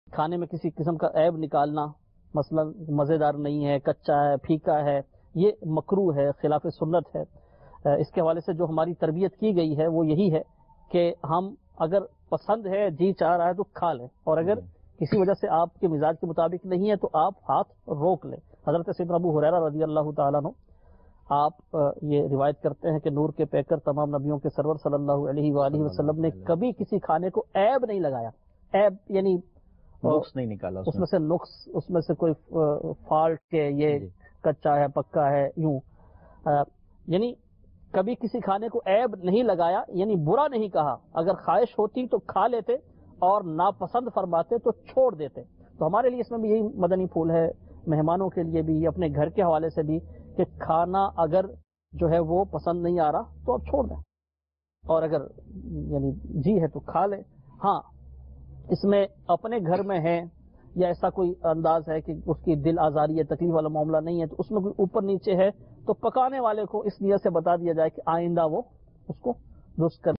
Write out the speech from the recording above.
کھانے میں کسی قسم کا عیب نکالنا، مثلا مزیدار نہیں ہے، کچا ہے، پھیکا ہے، یہ مکروہ ہے، خلاف سنت ہے۔ اس کے حوالے سے جو ہماری تربیت کی گئی ہے وہ یہی ہے کہ ہم اگر پسند ہے، جی چاہ رہا ہے تو کھا لیں، اور اگر کسی وجہ سے آپ کے مزاج کے مطابق نہیں ہے تو آپ ہاتھ روک لیں۔ حضرت سیدنا ابو ہریرہ رضی اللہ تعالیٰ عنہ آپ یہ روایت کرتے ہیں کہ نور کے پیکر تمام نبیوں کے سرور صلی اللہ علیہ وآلہ وسلم نے کبھی کسی کھانے کو عیب نہیں لگایا۔ عیب یعنی نقص نہیں نکالا، اس میں سے نقص، اس میں سے کوئی فالٹ کے یہ کچا ہے، پکا ہے، یوں یعنی کبھی کسی کھانے کو عیب نہیں لگایا، یعنی برا نہیں کہا۔ اگر خواہش ہوتی تو کھا لیتے اور ناپسند فرماتے تو چھوڑ دیتے۔ تو ہمارے لیے اس میں بھی یہی مدنی پھول ہے، مہمانوں کے لیے بھی، اپنے گھر کے حوالے سے بھی، کہ کھانا اگر جو ہے وہ پسند نہیں آ رہا تو آپ چھوڑ دیں، اور اگر یعنی جی ہے تو کھا لیں۔ ہاں اس میں اپنے گھر میں ہے یا ایسا کوئی انداز ہے کہ اس کی دل آزاری ہے، تکلیف والا معاملہ نہیں ہے، تو اس میں کوئی اوپر نیچے ہے تو پکانے والے کو اس نیت سے بتا دیا جائے کہ آئندہ وہ اس کو درست کر